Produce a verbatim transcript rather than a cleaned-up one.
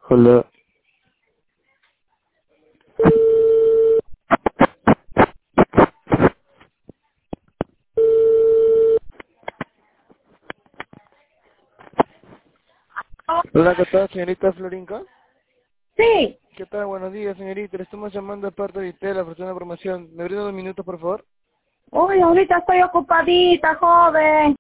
Hola. Hola, ¿qué tal, señorita Florinca? Sí. ¿Qué tal? Buenos días, señorita. Le estamos llamando de parte de Itela, ofreciendo una promoción. ¿Me brinda dos minutos, por favor? Uy, ahorita estoy ocupadita, joven.